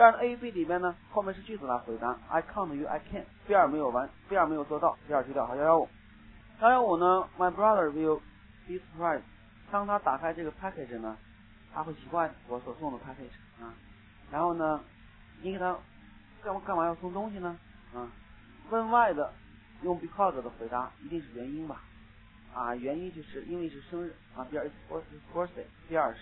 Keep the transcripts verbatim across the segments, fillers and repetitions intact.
这样的 A B 里边呢，后面是句子来回答 I can't you I can't B 二没有完 B 二没有做到 B 二去掉。好，幺幺五幺幺五呢 My brother will be surprised 当他打开这个 package 呢，他会奇怪我所送的 package 啊。然后呢，你给他干嘛干嘛要送东西呢？啊，问 why 的用 because 的回答一定是原因吧？啊，原因就是因为是生日啊。第二 is birthday， 第二是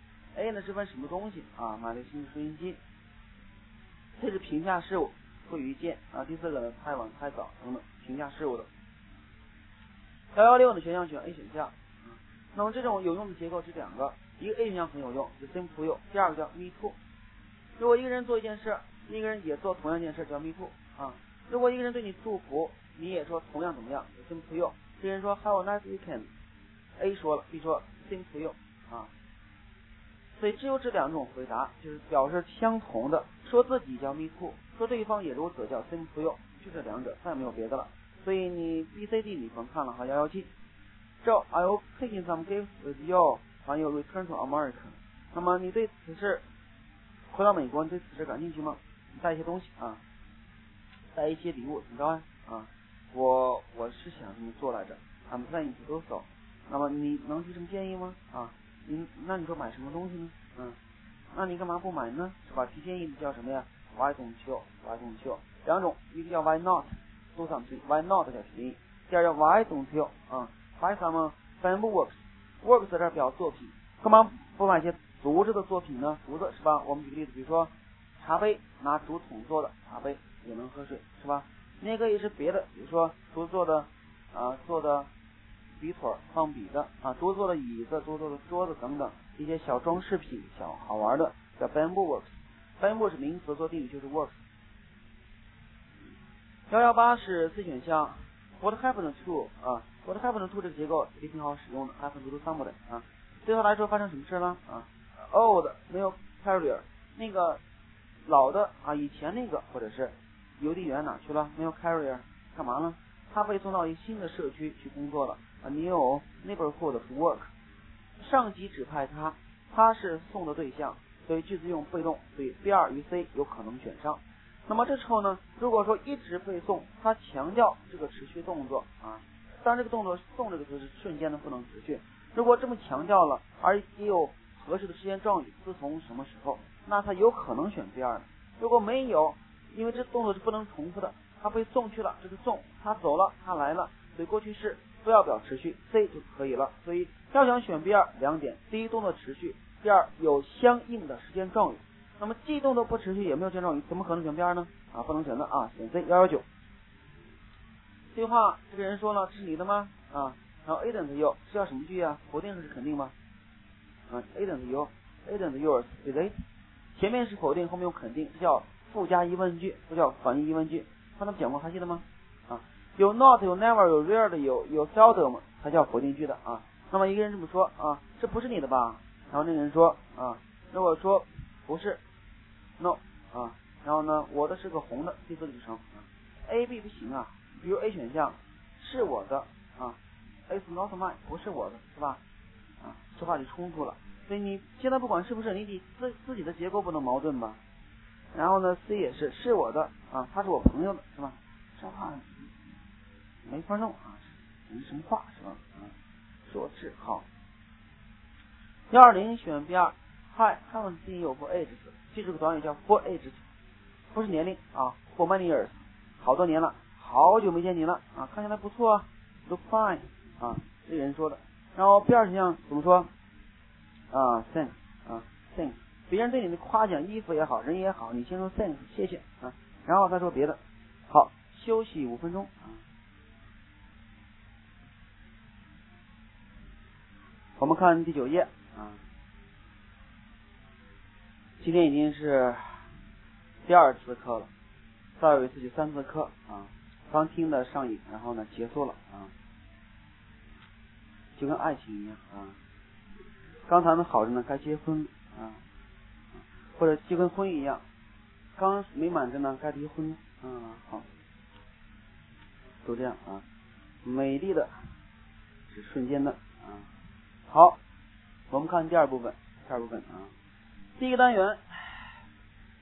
A 呢是问什么东西啊？买了新的收音机。这是评价事物，会于见啊。第四个呢，太晚太早等等，评价事物的。幺幺六的选项选 A 选项。那么这种有用的结构是两个，一个 A 选项很有用，就 same to you， 第二个叫 me too。如果一个人做一件事，另一个人也做同样一件事，叫 me too 啊。如果一个人对你祝福，你也说同样怎么样，就 same to you。这人说 Have a nice weekend，A 说了 ，B 说 same to you 啊。所以只有这两种回答，就是表示相同的，说自己叫 me too， 说对方也如此叫 same to you， 就这两者，再也没有别的了。所以你 B C D 你可能看了哈幺幺七。So I will taking some gifts with you when you return to America。那么你对此事回到美国，你对此事感兴趣吗？你带一些东西啊，带一些礼物，你知道啊？啊，我我是想这么做来着 ，I'm planning to do so。那么你能提什么建议吗？啊，你那你说买什么东西呢？嗯，那你干嘛不买呢？是吧？提建议叫什么呀 ？Why don't you? Why don't you？ 两种，一个叫 Why not do something，Why not 叫提建议，第二叫 Why don't you？ 啊 ，Buy some bamboo works，works 在这表作品，干嘛不买些竹子的作品呢？竹子是吧？我们举个例子，比如说茶杯，拿竹筒做的茶杯也能喝水，是吧？那个也是别的，比如说竹做的啊做的笔腿放笔的啊，竹做的椅子、竹做的桌子等等一些小装饰品、小好玩的叫 bamboo works。bamboo 是名词，做定语就是 works。幺幺八是 C 选项 ，What happened to 啊 ？What happened to 这个结构也挺好使用的 ，happened to somebody 啊。最后来说发生什么事了啊 ？Old 没有 carrier， 那个老的啊，以前那个或者是邮递员哪去了？没有 carrier， 干嘛呢？他被送到一新的社区去工作了。A new neighborhood to work。上级指派他，他是送的对象，所以句子用被动，所以 B 二与 C 有可能选上。那么这时候呢，如果说一直被送，他强调这个持续动作啊，当然这个动作送这个词是瞬间的，不能持续。如果这么强调了，而也有合适的时间状语，自从什么时候，那他有可能选 B 二。如果没有，因为这动作是不能重复的，他被送去了，这是送，他走了，他来了，所以过去式不要表持续 C 就可以了。所以要想选 B 二，两点，第一动作持续，第二有相应的时间状语。那么既动作不持续也没有时间状语，怎么可能选 B 二呢？啊，不能选的啊，选 C 一一九。这句话这个人说了，这是你的吗？啊，然后 A 等于 you 是要什么句啊？否定还是肯定吗？啊 ，A 等于 you A 等于 yours is it？ 前面是否定，后面有肯定，这叫附加疑问句，这叫反义疑问句。他们讲过，还记得吗？啊，有 not 有 never 有 rarely 有有 seldom 才叫否定句的啊。那么一个人这么说啊，这不是你的吧？然后那个人说啊，如果说不是 no 啊，然后呢，我的是个红的，第四个就成啊。A B 不行啊，比如 A 选项是我的啊 ，It's not mine 不是我的，是吧？啊，这话就冲突了。所以你现在不管是不是，你得自自己的结构不能矛盾吧？然后呢 ，C 也是是我的啊，他是我朋友的，是吧？这话没法弄啊，这是什么话是吧？啊，说是好。幺二零选 B 二 ，Hi haven't seen you for ages， 记住个短语叫 for ages， 不是年龄啊 ，for many years， 好多年了，好久没见你了啊，看起来不错啊 ，look fine 啊，这个人说的。然后 B 二选项怎么说？啊 ，thanks 啊 ，thanks， 别人对你的夸奖，衣服也好，人也好，你先说 thanks， 谢谢啊，然后再说别的。好，休息五分钟啊。我们看第九页啊，今天已经是第二次课了，再有一次就三次课啊，刚听的上瘾，然后呢结束了啊，就跟爱情一样啊。刚谈的好着呢，该结婚啊，或者就跟婚一样，刚美满着呢，该离婚啊。好，都这样啊。美丽的是瞬间的啊。好，我们看第二部分，第二部分啊。第一个单元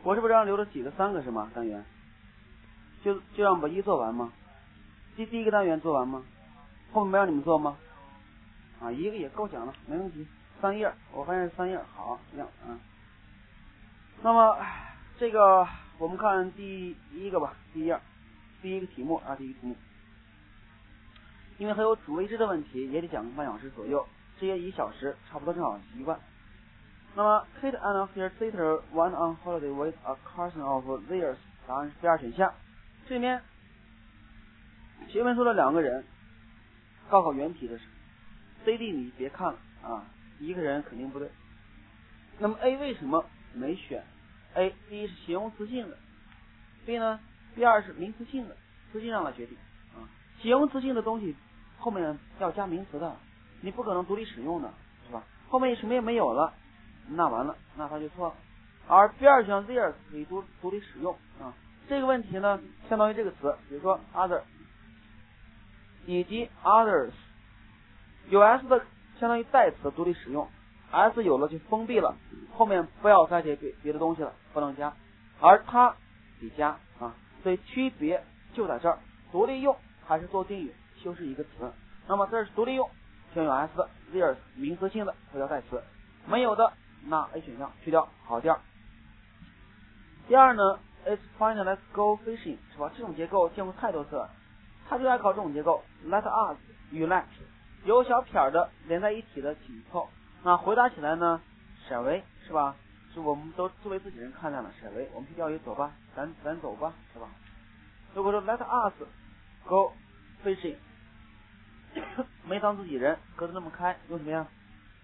我是不是让留了几个三个是吗？单元就就让把一做完吗？第第一个单元做完吗？后面没让你们做吗？啊，一个也够讲了，没问题。三页，我发现是三页，好，这样啊。那么这个我们看第一个吧，第一页，第一个题目啊，第一个题目。因为还有主谓之的问题，也得讲个半小时左右，这些一小时差不多正好习惯。那么 Kate and her sister went on holiday with a cousin of theirs， 答案是第二选项。这里面前面说了两个人，高考原题的是 C D 你别看了啊，一个人肯定不对。那么 A 为什么没选 A？ 第一是形容词性的， B 呢，第二是名词性的，词性上来决定啊。形容词性的东西后面要加名词的，你不可能独立使用的，是吧？后面什么也没有了，那完了，那它就错了。而第二选项 theirs 可以独独立使用啊。这个问题呢，相当于这个词，比如说 other 以及 others， 有 s 的相当于代词独立使用 ，s 有了就封闭了，后面不要再写别别的东西了，不能加。而它得加啊，所以区别就在这儿，独立用还是做定语修饰一个词。那么这是独立用，先有 s 的 theirs 名词性的不要代词，没有的那 A 选项去掉。好，第二，第二呢 ，It's fine, let's go fishing， 是吧？这种结构见过太多次了，他就爱考这种结构 ，let us 与 let 有小撇的连在一起的紧凑。那回答起来呢 ，shall we 是吧？是我们都作为自己人看待了 shall we， 我们去钓鱼走吧，咱咱走吧，是吧？如果说 let us go fishing， 没当自己人，隔得那么开，用什么呀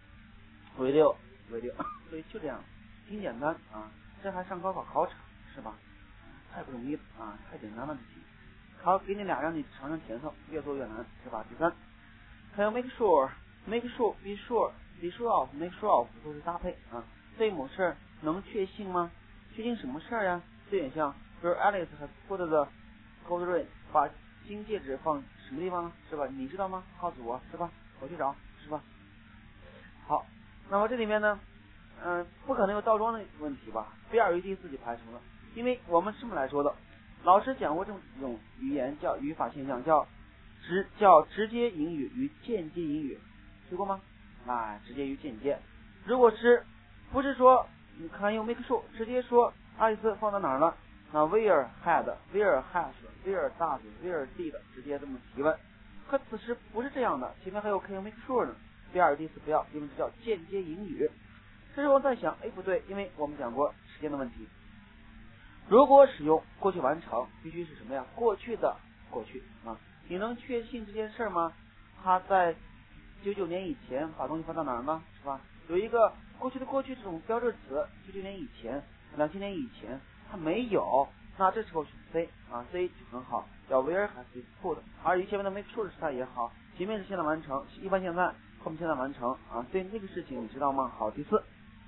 ？we do we do， 所以就这样，挺简单啊。这还上高考考场是吧？太不容易了啊，太简单了这题。好，给你俩让你尝尝甜头，越做越难，是吧？第三，还有 make sure make sure be sure be sure of make sure of 都是搭配啊。这一某事能确信吗？确信什么事儿呀？这选项就是 Alice has put the gold ring， 把金戒指放什么地方是吧？你知道吗？告诉我是吧？我去找是吧？好，那么这里面呢，嗯、呃，不可能有倒装的问题吧 ？B 二 一定自己排除了，因为我们这么来说的，老师讲过这种这种语言叫语法现象，叫直叫直接引语与间接引语，学过吗？啊，直接与间接。如果是不是说你看用 make sure 直接说爱丽丝放在哪儿了？那 where had where has where does where did 直接这么提问。可此时不是这样的，前面还有可以 make sure 呢。第二第一次不要，因为这叫间接引语。这时候在想，哎不对，因为我们讲过时间的问题。如果使用过去完成，必须是什么呀？过去的过去啊。你能确信这件事吗？他在九九年以前把东西放到哪儿呢？是吧？有一个过去的过去这种标志词，九九年以前、两千年以前，它没有，那这时候选 C 啊 ，C 就很好，叫 where has been put。而前面的 make sure 的时态也好，前面是现在完成，一般现在，后面现在完成啊，所以那个事情你知道吗？好，第四，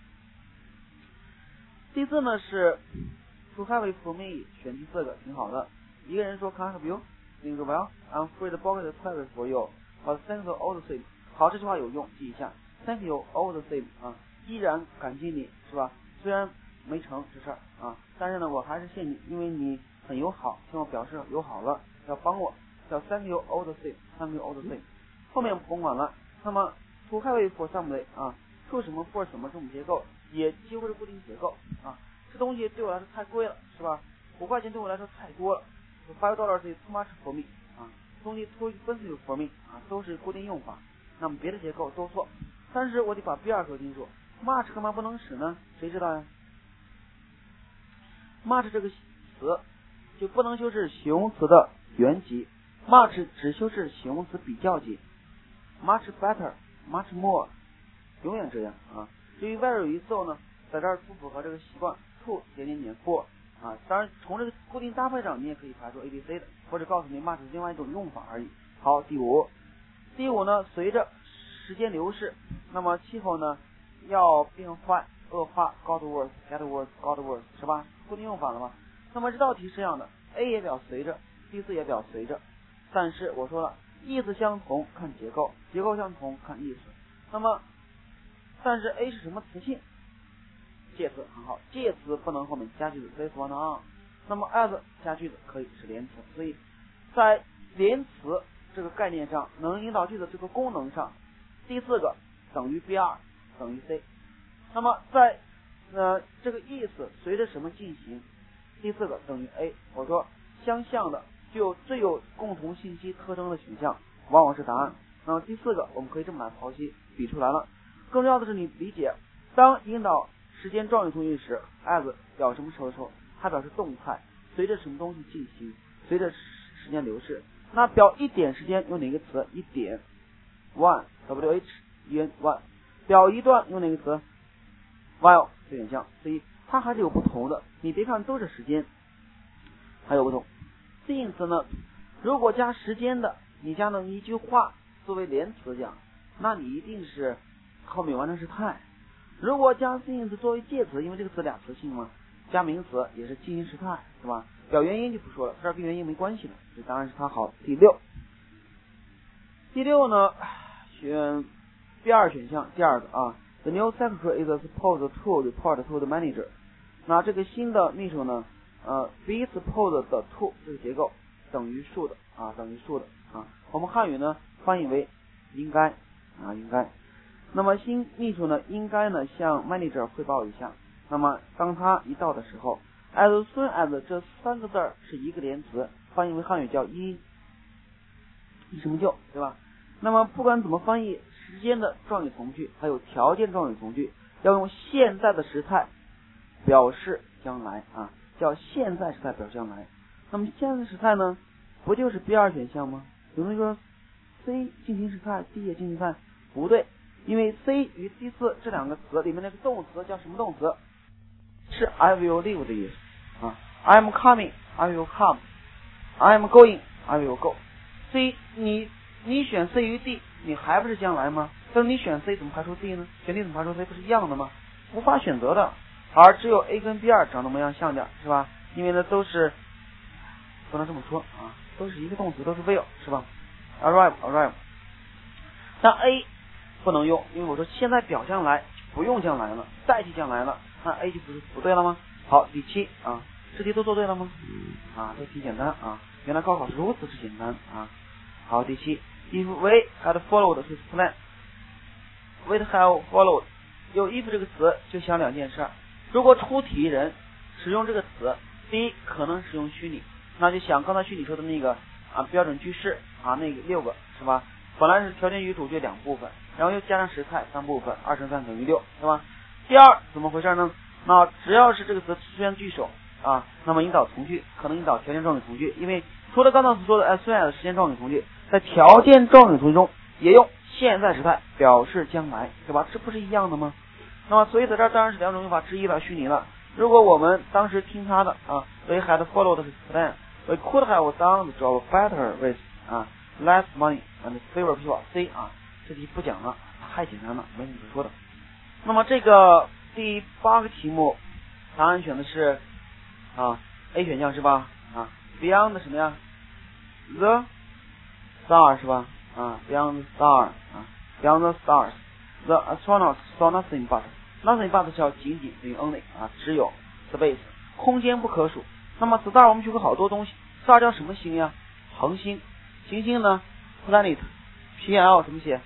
第四呢是 to have it for me， 选第四个挺好的。一个人说 Can I help you？ 另一个 Well I'm afraid the pocket is heavy for you， but thanks for all the same。好，这句话有用，记一下。Thank you all the same 啊，依然感激你，是吧？虽然没成这事儿啊，但是呢，我还是谢你，因为你很友好，向我表示友好了，要帮我，叫 Thank you all the same，Thank you all the same。后面甭管了。那么 to have it for somebody 啊 ，to 什么 for 什么这种结构也几乎是固定结构啊。这东西对我来说太贵了，是吧？五块钱对我来说太多了。Five dollars is too much for me 啊，东西 too expensive for me 啊，都是固定用法。那么别的结构都错，但是我得把 B 二说清楚。much 干嘛不能使呢？谁知道呀 ？much 这个词就不能修饰形容词的原级 ，much 只修饰形容词比较级 ，much better，much more， 永远这样啊。至于 very 与 so 呢，在这儿不符合这个习惯 ，to 点点点 for 啊。当然从这个固定搭配上，你也可以排除 A B C 的，或者告诉你 much 是另外一种用法而已。好，第五。第五呢，随着时间流逝，那么气候呢要变坏、恶化 ，got worse、get worse、got worse 是吧？固定用法了吗？那么这道题是这样的 ，A 也表随着 ，B 四也表随着，但是我说了，意思相同看结构，结构相同看意思。那么，但是 A 是什么词性？ 介词很好，介词不能后面加句子 this one on， 那么 as 加句子可以是连词，所以在连词这个概念上，能引导句子这个功能上，第四个等于 B 二 等于 C。那么在呃这个意思随着什么进行？第四个等于 A。我说相像的具有最有共同信息特征的选项往往是答案。那么第四个我们可以这么来剖析，比出来了。更重要的是你理解，当引导时间状语从句时 as 表什么时候的时候，它表示动态，随着什么东西进行，随着时间流逝。那表一点时间用哪个词？一点 one w h e n one。表一段用哪个词？ while 这选项，所以它还是有不同的。你别看都是时间，还有不同。since 呢，如果加时间的，你加了一句话作为连词讲，那你一定是后面完成时态。如果加 since 作为介词，因为这个词俩词性嘛，加名词也是进行时态，是吧？表原因就不说了，这儿跟原因没关系的，这当然是它好。第六，第六呢，选第二选项，第二个啊。The new secretary is supposed to report to the manager。那这个新的秘书呢，呃 ，be supposed to 这个结构等于数的啊，等于数的啊。我们汉语呢翻译为应该啊，应该。那么新秘书呢，应该呢向 manager 汇报一下。那么当他一到的时候 ，as soon as 这三个字儿是一个连词，翻译为汉语叫一一什么就，对吧？那么不管怎么翻译，时间的状语从句还有条件状语从句要用现在的时态表示将来啊，叫现在时态表示将来。那么现在时态呢，不就是 B 二 选项吗？有人说 C 进行时态 D 也进行时态，不对，因为 C 与 C 四这两个词里面那个动词叫什么动词？是 I will live 的意思啊。I am coming I will come I am going I will go。 所以你你选 C 与 D， 你还不是将来吗？但是你选 C 怎么排除 D 呢？选 D 怎么排除 C 不是一样的吗？无法选择的，而只有 A 跟 B 二 长得模样像点，是吧？因为呢都是不能这么说啊，都是一个动词，都是 will， 是吧？ arrive arrive。 但 A 不能用，因为我说现在表将来不用将来了，代替将来了，那 A 就不是不对了吗？好，第七啊，这题都做对了吗？啊，这题简单啊，原来高考是如此之简单啊。好，第七 ，if we had followed his plan， we have followed， 有 if 这个词就想两件事，如果出题人使用这个词，第一可能使用虚拟，那就想刚才虚拟说的那个啊标准句式啊那个六个是吧？本来是条件语主句两部分，然后又加上时态三部分，二乘三等于六，是吧？第二怎么回事呢？那只要是这个词出现句首啊，那么引导从句可能引导条件状语从句，因为除了刚才所说的 as soon as 的时间状语从句，在条件状语从句中也用现在时态表示将来，对吧？这不是一样的吗？那么所以在这儿当然是两种用法之一了，虚拟了。如果我们当时听他的啊 ，we had followed his plan, we could have done the job better with 啊 less money and fewer people。 C 啊，这题不讲了，太简单了，没什么可说的。那么这个第八个题目，答案选的是啊 A 选项是吧？啊 ，Beyond 什么呀 ？The star 是吧？啊 ，Beyond the star 啊 ，Beyond the stars, the astronauts saw nothing but nothing but 叫仅仅等于 only 啊，只有 space 空间不可数。那么 star 我们学过好多东西 ，star 叫什么星呀？恒星。行星呢 ？planet P L 怎么写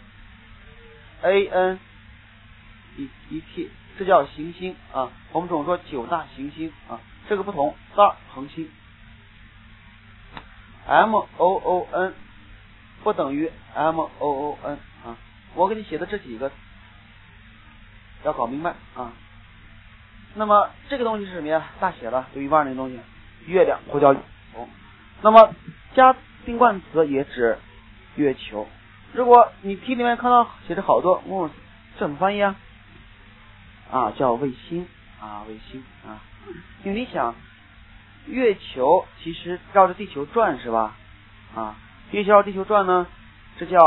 ？A N E E T 这叫行星啊。我们总说九大行星啊，这个不同 ，star 恒星。M O O N 不等于 M O O N 啊，我给你写的这几个要搞明白啊。那么这个东西是什么呀？大写的，有一半那个东西，月亮或叫哦。那么加定冠词也指月球。如果你题里面看到写着好多 moons， 这怎么翻译啊？啊，叫卫星啊，卫星啊。因为你想，月球其实绕着地球转是吧？啊，月球绕地球转呢，这叫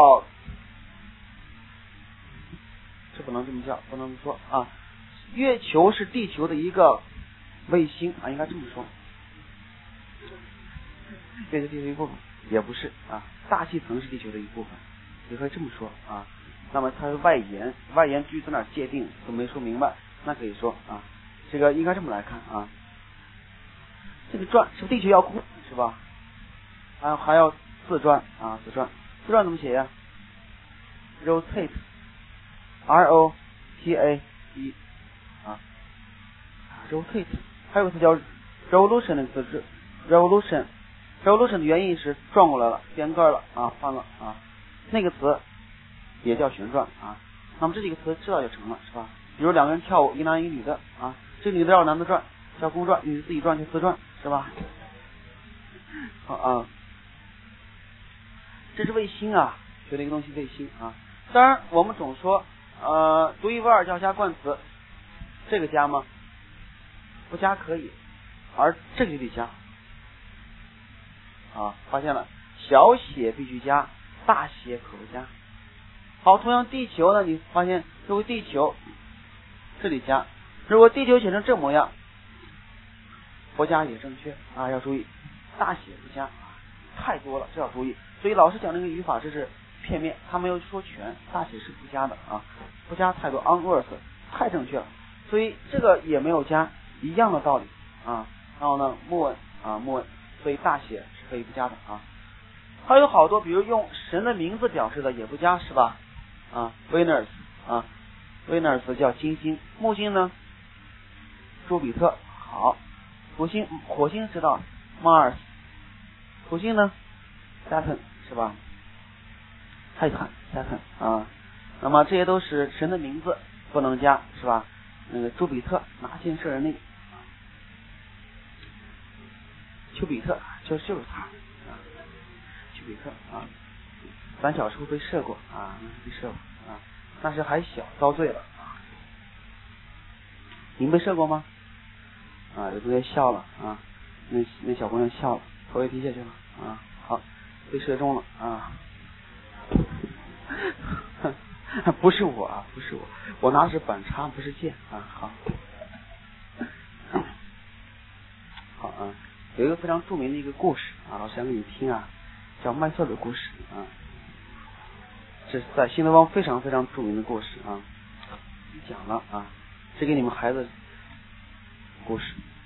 这不能这么叫，不能这么说啊。月球是地球的一个卫星啊，应该这么说。月球地球一部分也不是啊，大气层是地球的一部分，也可以这么说啊。那么它是外延，外延至于在哪界定都没说明白，那可以说啊， 这个应该这么来看啊，这个转是不是地球要公是吧？还还要自转啊，自转，自转怎么写呀 ？rotate，r o t a e 啊 ，rotate， 还有个词叫 revolution 那个词 ，revolution，revolution 的原意是转过来了，变个了啊，翻了啊，那个词也叫旋转啊。那么这几个词知道就成了，是吧？比如两个人跳舞，一男一女的啊，这个女的绕男的转，叫公转，女的自己转就自转，是吧？好啊，这是卫星啊，学的一个东西卫星啊。当然我们总说呃独一无二要加冠词，这个加吗？不加可以，而这个就得加啊。发现了，小写必须加，大写可不加。好，同样地球呢，你发现如果地球这里加，如果地球写成这模样，不加也正确啊，要注意大写不加，太多了这要注意。所以老师讲那个语法这是片面，他没有说全，大写是不加的啊，不加太多 on earth 太正确了，所以这个也没有加，一样的道理啊。然后呢，moon 啊 moon， 所以大写是可以不加的啊。还有好多，比如用神的名字表示的也不加，是吧？啊 Venus 啊 Venus 叫金星，木星呢朱比特，好，土星火星知道 Mars， 土星呢 Saturn 是吧？泰坦 Saturn 啊，那么这些都是神的名字，不能加，是吧？那个朱比特拿箭射人那个，丘比特就就是他啊，丘比特啊。咱小时候被射过啊，被射过啊，但是还小，遭罪了啊。你们被射过吗？啊，有同学笑了啊，那那小姑娘笑了，头也低下去了啊。好，被射中了啊。不是我啊，不是我，我拿的是板擦，不是剑啊。好，好啊，有一个非常著名的一个故事啊，老师想给你听啊，叫麦瑟的故事啊。这是在新东方非常非常著名的故事啊，讲了啊，是给你们孩子故事。